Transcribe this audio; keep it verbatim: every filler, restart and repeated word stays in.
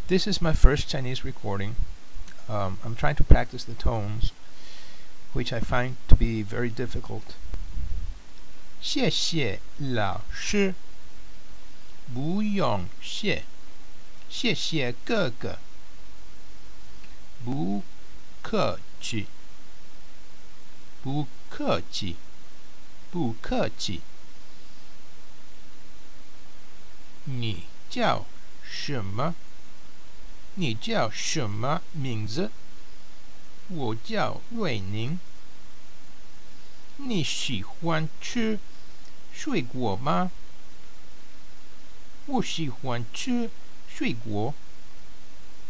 This is my first Chinese recording. Um, I'm trying to practice the tones, which I find to be very difficult. 谢谢老师，不用谢，谢谢哥哥，不客气，不客气，不客气。你叫什么？你叫什么名字？我叫瑞宁。你喜欢吃水果吗？我喜欢吃水果。